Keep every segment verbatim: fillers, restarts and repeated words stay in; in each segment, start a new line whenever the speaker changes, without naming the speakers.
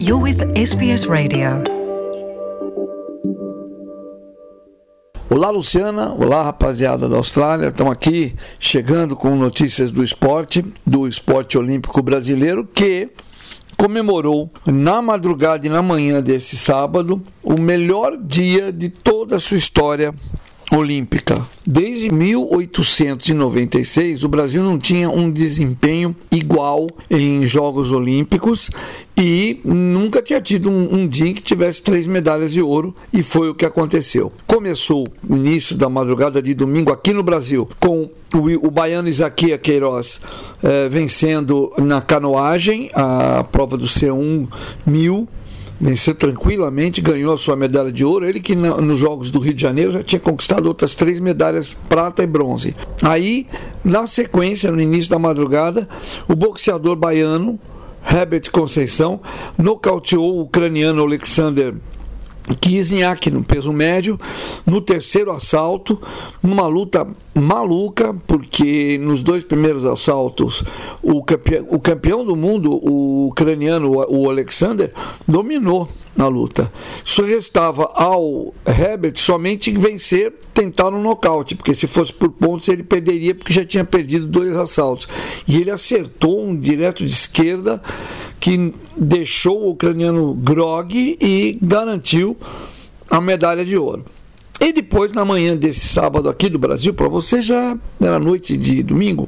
You're with S B S Radio.
Olá, Luciana. Olá, rapaziada da Austrália. Estamos aqui chegando com notícias do esporte, do esporte olímpico brasileiro, que comemorou na madrugada e na manhã desse sábado o melhor dia de toda a sua história olímpica. Desde mil oitocentos e noventa e seis, o Brasil não tinha um desempenho igual em Jogos Olímpicos e nunca tinha tido um, um dia que tivesse três medalhas de ouro, e foi o que aconteceu. Começou o início da madrugada de domingo aqui no Brasil com o, o baiano Isaquias Queiroz eh, vencendo na canoagem a prova do C um mil. Venceu tranquilamente, ganhou a sua medalha de ouro. Ele que na, nos Jogos do Rio de Janeiro já tinha conquistado outras três medalhas, prata e bronze. Aí, na sequência, no início da madrugada, o boxeador baiano Herbert Conceição nocauteou o ucraniano Alexander Kisniak no peso médio, no terceiro assalto, numa luta maluca, porque nos dois primeiros assaltos o campeão, o campeão do mundo, o ucraniano, o Alexander, dominou na luta. Só restava ao Herbert somente vencer, tentar um nocaute, porque se fosse por pontos ele perderia, porque já tinha perdido dois assaltos. E ele acertou um direto de esquerda que deixou o ucraniano grogue e garantiu a medalha de ouro. E depois, na manhã desse sábado aqui do Brasil, para você já era noite de domingo,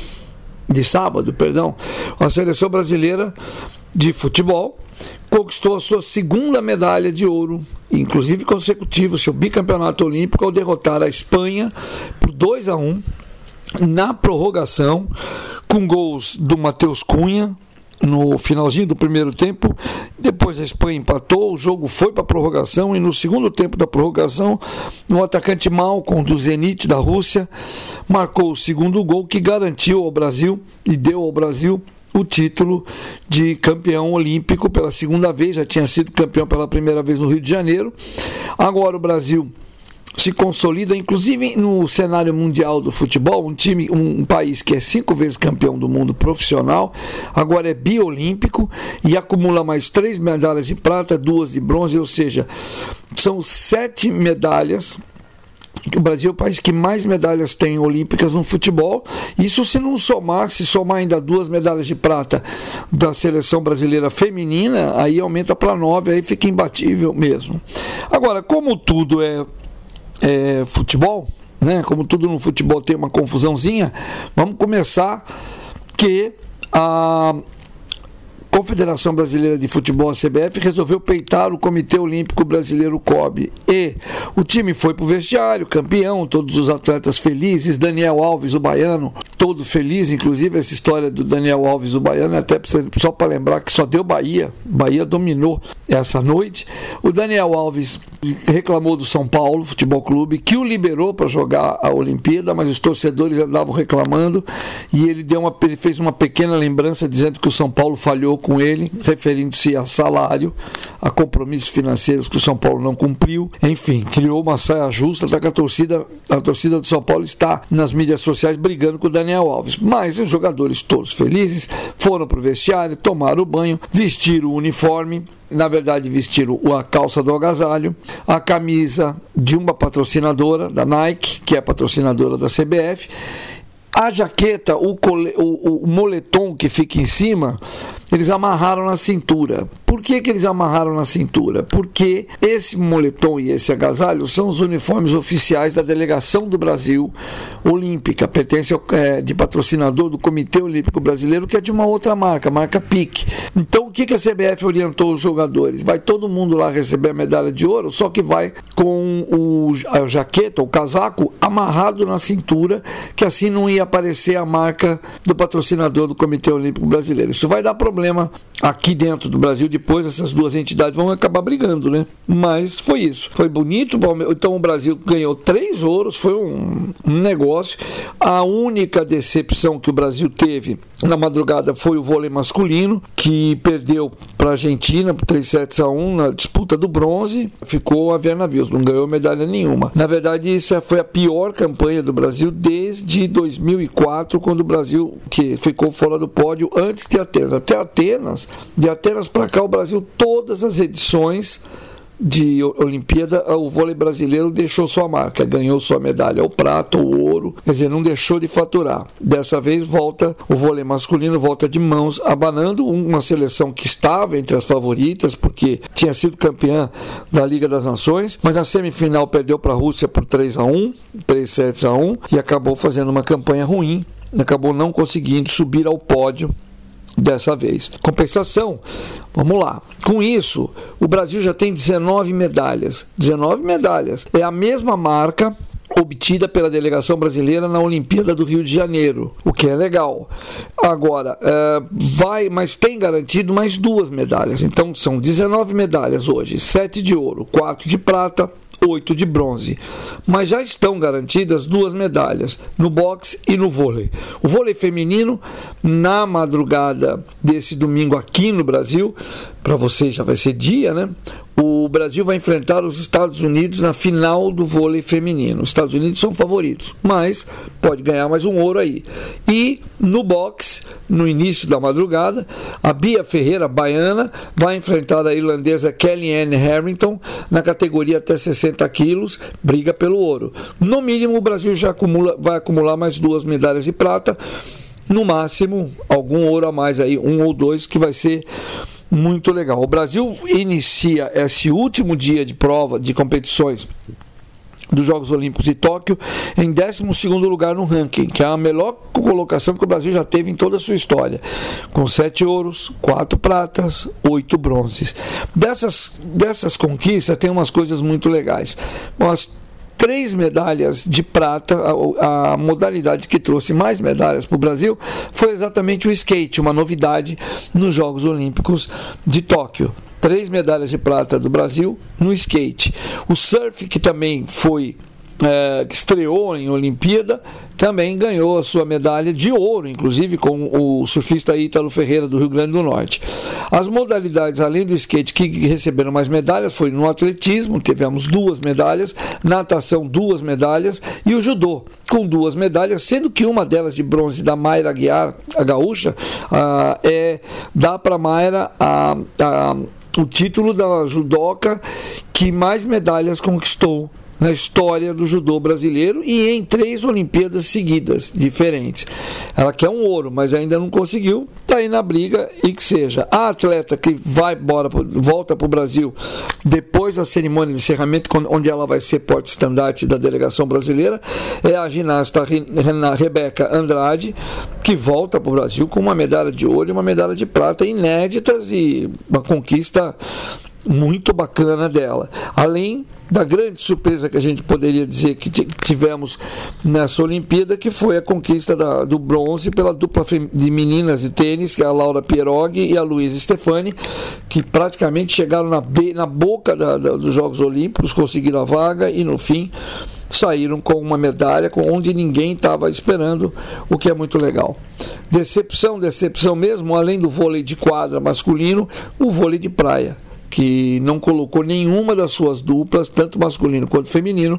de sábado, perdão, a seleção brasileira de futebol conquistou a sua segunda medalha de ouro, inclusive consecutiva, seu bicampeonato olímpico, ao derrotar a Espanha por dois a um na prorrogação, com gols do Matheus Cunha no finalzinho do primeiro tempo. Depois a Espanha empatou, o jogo foi para a prorrogação, e no segundo tempo da prorrogação o atacante Malcom do Zenit da Rússia marcou o segundo gol, que garantiu ao Brasil e deu ao Brasil o título de campeão olímpico pela segunda vez. Já tinha sido campeão pela primeira vez no Rio de Janeiro. Agora o Brasil se consolida, inclusive no cenário mundial do futebol, um time, um, um país que é cinco vezes campeão do mundo profissional, agora é biolímpico e acumula mais três medalhas de prata, duas de bronze, ou seja, são sete medalhas. O Brasil é o país que mais medalhas tem olímpicas no futebol. Isso se não somar, se somar ainda duas medalhas de prata da seleção brasileira feminina, aí aumenta para nove, aí fica imbatível mesmo. Agora, como tudo é É, futebol, né? Como tudo no futebol tem uma confusãozinha, vamos começar que a Confederação Brasileira de Futebol, a C B F, resolveu peitar o Comitê Olímpico Brasileiro, C O B, e o time foi para o vestiário, campeão, todos os atletas felizes, Daniel Alves, o baiano, todo feliz. Inclusive essa história do Daniel Alves, o baiano, até só para lembrar que só deu Bahia, Bahia dominou essa noite. O Daniel Alves reclamou do São Paulo Futebol Clube, que o liberou para jogar a Olimpíada, mas os torcedores andavam reclamando, e ele, deu uma, ele fez uma pequena lembrança dizendo que o São Paulo falhou com ele, referindo-se a salário, a compromissos financeiros que o São Paulo não cumpriu. Enfim, criou uma saia justa, até que a torcida, a torcida do São Paulo está nas mídias sociais brigando com o Daniel Alves. Mas os jogadores todos felizes foram para o vestiário, tomaram o banho, vestiram o uniforme. Na verdade, vestiram a calça do agasalho, a camisa de uma patrocinadora da Nike, que é patrocinadora da C B F, a jaqueta, o, cole, o, o moletom que fica em cima, eles amarraram na cintura. Por que que eles amarraram na cintura? Porque esse moletom e esse agasalho são os uniformes oficiais da delegação do Brasil olímpica, pertence ao, é, de patrocinador do Comitê Olímpico Brasileiro, que é de uma outra marca, marca P I C. Então o que que a C B F orientou os jogadores? Vai todo mundo lá receber a medalha de ouro, só que vai com o, a jaqueta, o casaco, amarrado na cintura, que assim não ia aparecer a marca do patrocinador do Comitê Olímpico Brasileiro. Isso vai dar problema aqui dentro do Brasil. Depois essas duas entidades vão acabar brigando, né? Mas foi isso, foi bonito. Então o Brasil ganhou três ouros, foi um, um negócio. A única decepção que o Brasil teve Na madrugada foi o vôlei masculino, que perdeu para a Argentina por três sets a um na disputa do bronze, ficou a ver navios, não ganhou medalha nenhuma. Na verdade, isso foi a pior campanha do Brasil desde dois mil e quatro, quando o Brasil que ficou fora do pódio antes de Atenas. Até Atenas, de Atenas para cá, o Brasil, todas as edições de Olimpíada, o vôlei brasileiro deixou sua marca, ganhou sua medalha, o prata, o ouro, quer dizer, não deixou de faturar. Dessa vez volta o vôlei masculino, volta de mãos abanando, uma seleção que estava entre as favoritas, porque tinha sido campeã da Liga das Nações, mas na semifinal perdeu para a Rússia por três a um, três sets a um, e acabou fazendo uma campanha ruim, acabou não conseguindo subir ao pódio dessa vez. Compensação, vamos lá. Com isso, o Brasil já tem dezenove medalhas. dezenove medalhas. É a mesma marca obtida pela delegação brasileira na Olimpíada do Rio de Janeiro, o que é legal. Agora, é, vai, mas tem garantido mais duas medalhas. Então, são dezenove medalhas hoje, sete de ouro, quatro de prata, oito de bronze, mas já estão garantidas duas medalhas no boxe e no vôlei. O vôlei feminino, na madrugada desse domingo aqui no Brasil, para vocês já vai ser dia, né? O Brasil vai enfrentar os Estados Unidos na final do vôlei feminino. Os Estados Unidos são favoritos, mas pode ganhar mais um ouro aí. E no boxe, no início da madrugada, a Bia Ferreira, baiana, vai enfrentar a irlandesa Kellyanne Harrington na categoria até sessenta quilos, briga pelo ouro. No mínimo, o Brasil já acumula, vai acumular mais duas medalhas de prata, no máximo algum ouro a mais aí, um ou dois, que vai ser muito legal. O Brasil inicia esse último dia de prova, de competições dos Jogos Olímpicos de Tóquio em décimo segundo lugar no ranking, que é a melhor colocação que o Brasil já teve em toda a sua história, com sete ouros, quatro pratas, oito bronzes. Dessas, dessas conquistas tem umas coisas muito legais. Bom, as três medalhas de prata, a, a modalidade que trouxe mais medalhas para o Brasil foi exatamente o skate, uma novidade nos Jogos Olímpicos de Tóquio. Três medalhas de prata do Brasil no skate. O surf, que também foi É, que estreou em Olimpíada, também ganhou a sua medalha de ouro, inclusive com o surfista Ítalo Ferreira do Rio Grande do Norte. As modalidades, além do skate, que receberam mais medalhas foi no atletismo, tivemos duas medalhas, natação, duas medalhas, e o judô, com duas medalhas, sendo que uma delas de bronze da Mayra Aguiar, a gaúcha, ah, é, dá para a Mayra a, a, o título da judoca que mais medalhas conquistou na história do judô brasileiro e em três Olimpíadas seguidas diferentes. Ela quer um ouro, mas ainda não conseguiu, está aí na briga, e que seja. A atleta que vai embora, volta para o Brasil depois da cerimônia de encerramento, onde ela vai ser porta-estandarte da delegação brasileira, é a ginasta Rebeca Andrade, que volta para o Brasil com uma medalha de ouro e uma medalha de prata inéditas, e uma conquista muito bacana dela. Além da grande surpresa que a gente poderia dizer que tivemos nessa Olimpíada, que foi a conquista da, do bronze pela dupla de meninas de tênis, que é a Laura Pierogi e a Luísa Stefani, que praticamente chegaram na, be, na boca da, da, dos Jogos Olímpicos, conseguiram a vaga e no fim saíram com uma medalha com onde ninguém estava esperando, o que é muito legal. Decepção, decepção mesmo, além do vôlei de quadra masculino, o vôlei de praia, que não colocou nenhuma das suas duplas, tanto masculino quanto feminino,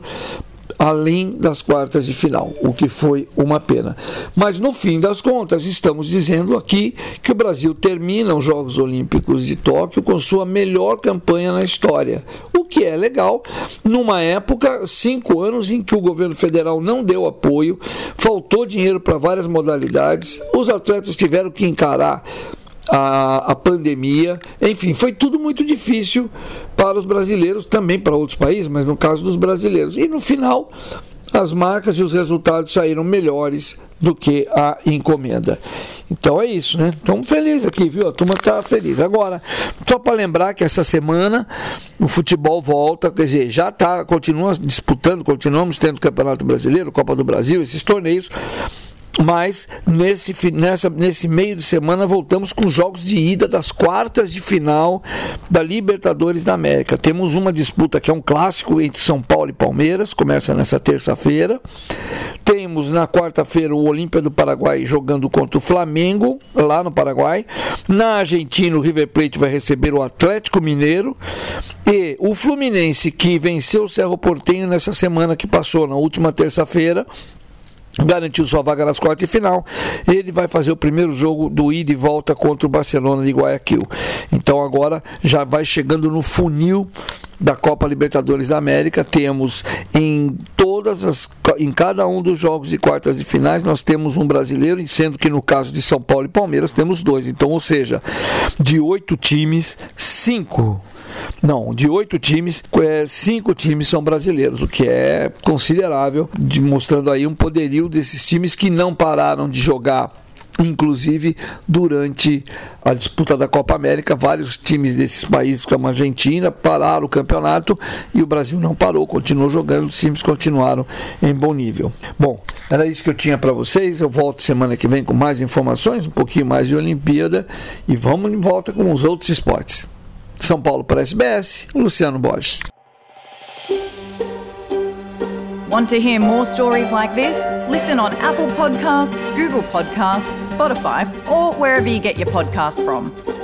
além das quartas de final, o que foi uma pena. Mas no fim das contas, estamos dizendo aqui que o Brasil termina os Jogos Olímpicos de Tóquio com sua melhor campanha na história, o que é legal, numa época, cinco anos em que o governo federal não deu apoio, faltou dinheiro para várias modalidades, os atletas tiveram que encarar A, a pandemia, enfim, foi tudo muito difícil para os brasileiros, também para outros países, mas no caso dos brasileiros. E no final, as marcas e os resultados saíram melhores do que a encomenda. Então é isso, né? Estamos felizes aqui, viu? A turma está feliz. Agora, só para lembrar que essa semana o futebol volta, quer dizer, já está, continua disputando, continuamos tendo Campeonato Brasileiro, Copa do Brasil, esses torneios. Mas nesse, nessa, nesse meio de semana voltamos com jogos de ida das quartas de final da Libertadores da América. Temos uma disputa que é um clássico entre São Paulo e Palmeiras, começa nessa terça-feira. Temos na quarta-feira o Olímpia do Paraguai jogando contra o Flamengo, lá no Paraguai. Na Argentina o River Plate vai receber o Atlético Mineiro. E o Fluminense, que venceu o Cerro Porteño nessa semana que passou, na última terça-feira, garantiu sua vaga nas quartas de final. Ele vai fazer o primeiro jogo do ida e volta contra o Barcelona de Guayaquil. Então agora já vai chegando no funil da Copa Libertadores da América. Temos em todas as, em cada um dos jogos de quartas de finais, nós temos um brasileiro, sendo que no caso de São Paulo e Palmeiras temos dois. Então, ou seja, de oito times, cinco Não, de oito times, cinco times são brasileiros, o que é considerável, de, mostrando aí um poderio desses times que não pararam de jogar, inclusive durante a disputa da Copa América. Vários times desses países, como a Argentina, pararam o campeonato e o Brasil não parou, continuou jogando, os times continuaram em bom nível. Bom, era isso que eu tinha para vocês. Eu volto semana que vem com mais informações, um pouquinho mais de Olimpíada, e vamos em volta com os outros esportes. São Paulo para a S B S, Luciano Borges.
Want to hear more stories like this? Listen on Apple Podcasts, Google Podcasts, Spotify, or wherever you get your podcasts from.